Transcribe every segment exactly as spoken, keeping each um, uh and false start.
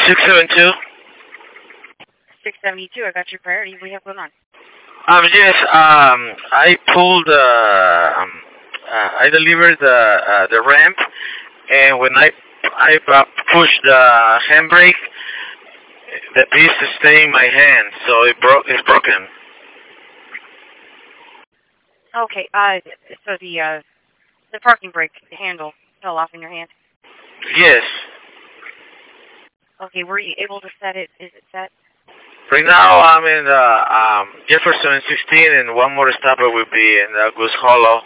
six seven two. six seventy-two, I got your priority. What do you have going on? Um, yes, um, I pulled, uh, um, uh, I delivered the, uh, the ramp, and when I, I uh, pushed the handbrake, the piece stayed in my hand, so it broke, it's broken. Okay, uh, so the, uh, the parking brake handle fell off in your hand? Yes. Okay, were you able to set it? Is it set? Right now, I'm in the, um, Jefferson and sixteen, and one more stop will be in uh, Goose Hollow.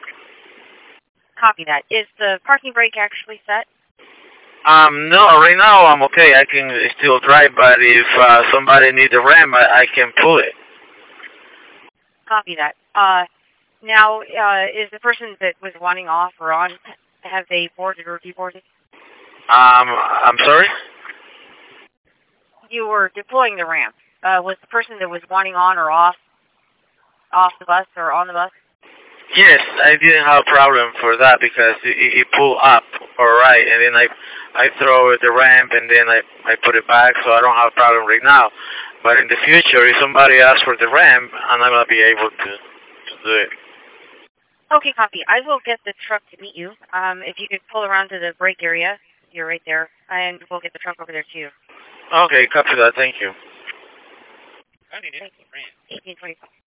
Copy that. Is the parking brake actually set? Um, no, right now I'm okay. I can still drive, but if uh, somebody needs a ramp, I, I can pull it. Copy that. Uh, now, uh, is the person that was wanting off or on, have they boarded or deboarded? Um, I'm sorry? You were deploying the ramp. Uh, was the person that was wanting on or off, off the bus or on the bus? Yes, I didn't have a problem for that because it, it pulled up all right, and then I I throw the ramp and then I, I put it back, so I don't have a problem right now. But in the future, if somebody asks for the ramp, I'm not going to be able to, to do it. Okay, copy. I will get the truck to meet you. Um, if you could pull around to the brake area, you're right there, and we'll get the truck over there to you. Okay, copy that. Thank you. eighteen twenty-five.